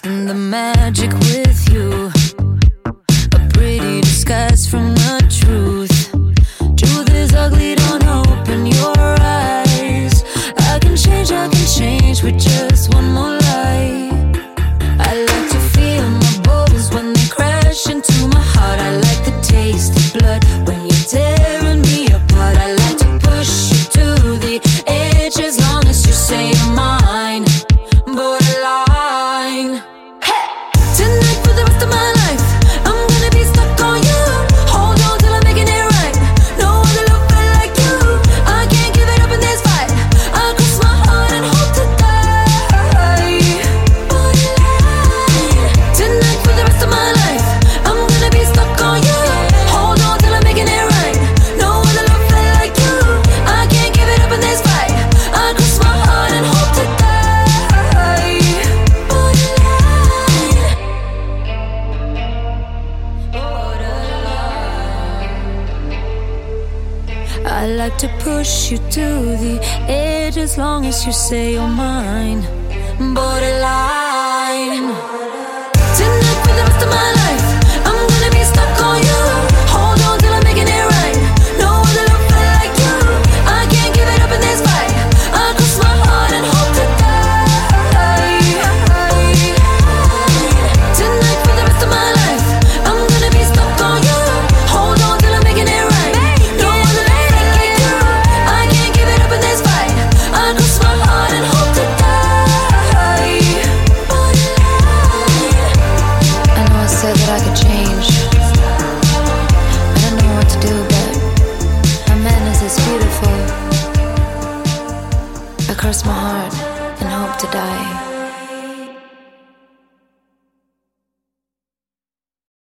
and the magic with you. A pretty disguise from the truth. Truth is ugly, don't open your eyes. I can change with just one more lie. I like to feel my bones when they crash into my heart. I like the taste of blood when you're tearing me apart. I like to push you to the edge as long as you say you're mine. Borderline. Hey! Tonight for the rest of my life, I'm gonna be stuck on you. Hold on till I'm making it right. No other love felt like you. I can't give it up in this fight. I cross my heart and hope to die. Borderline. Tonight for the rest of my life, I'm gonna be stuck on you. Hold on till I'm making it right. No other love felt like you. I can't give it up in this fight. I cross my heart and hope to die. I like to push you to the edge as long as you say you're mine. Borderline. Tonight for the rest of my life, I'm gonna be stuck on you. Hold on till I'm making it right. No other love felt like you. I can't give it up in this fight. I cross my heart and hope to die. Tonight for the rest of my life, I'm gonna be stuck on you. Hold on till I'm making it right. No other love felt like you. I can't give it up in this fight. I cross my heart and hope to die. I know I said that I could change. I don't know what to do, but a madness is beautiful. I cross my heart and hope to die.